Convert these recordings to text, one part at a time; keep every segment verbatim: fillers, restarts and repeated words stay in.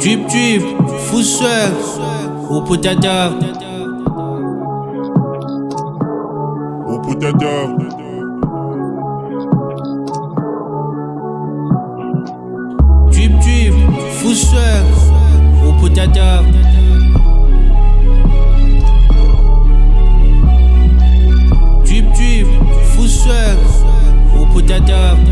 Drip drip, full swag, who put that down? Who put that down? Drip drip, full swag, who put that down? Drip drip, full swag, who put that down?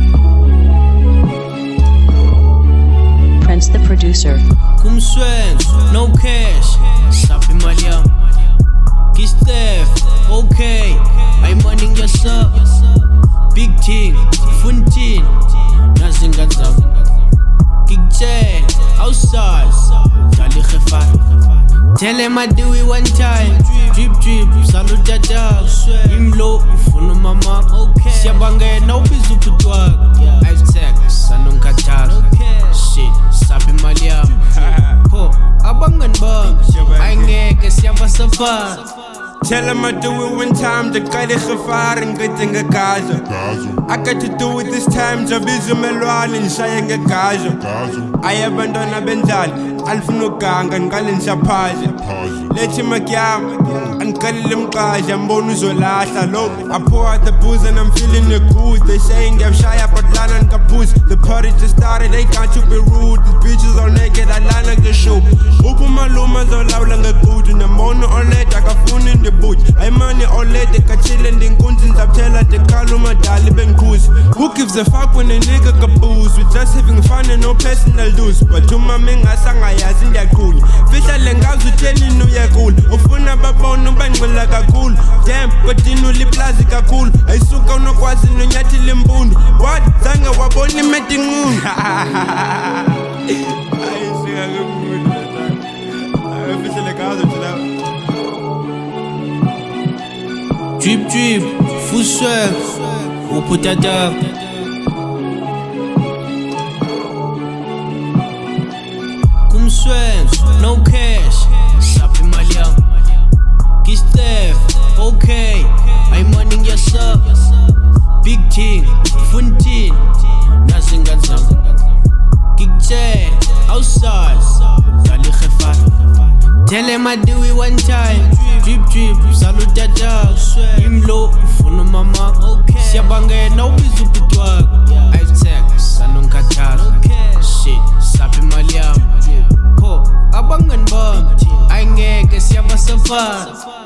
Prince the producer. Kum swag, no cash, sapi malia. Kiss theft, okay, I'm money yourself. Big thing, fun thing, nothing got up. Kick chain, outside, Dali Khefat. Tell him I do it one time. Drip drip, salute that dog. Him low, if you know mama. Siabange, no bizu kutwag. Ice tech, sanung katar. Shit, sabi malia. Ho, abangan bang. I ngeke siapa sapa. Tell him I do it one time, the guy is gevaar and getting a Gaza. I got to do it this time, Jabizu Melwan and Shayang a Gaza. I abandon a Benzal, Alfino Gang and Galin Shapazi. Let him a gam and Kalim Kaj and Bonus or last. I look, I pour out the booze and I'm feeling the good. They saying they're shy up at Lan and Capoose. The party just started, they can't you be rude. These bitches all naked, I line like the show. Open my lumas all out like a good. In the morning all late, I got phone in the boot. I money all late, they can chill and then kunzins up tell at the Kaluma Daliban cruise. Who gives a fuck when a nigga caboose? We just having fun and no personal dues. But to my minga sang I as in their cool. Fish and lengas who tell you no you're cool. Ofuna babon no bang like a cool. Damn, continually plastica cool. I suka no quasi no nyati limbund. What? Zanga waboni meting moon. I see a good mood. I feel like I was now. Drip drip, full swag, who put that down? Kum swag, no cash, sapi malia. Kiss theft, okay, I'm money yourself. Big thing, fun thing, nothing got some. Kick chain, outside, Dali Khefat. Tell him I do it one time. Drip drip, salute that dog. Him low, if you know mama. Siabange, no bizu kutwag. Ice tech, sanung katar. Shit, sapi malia. Ho, abangan bang. I ngeke siapa sapa.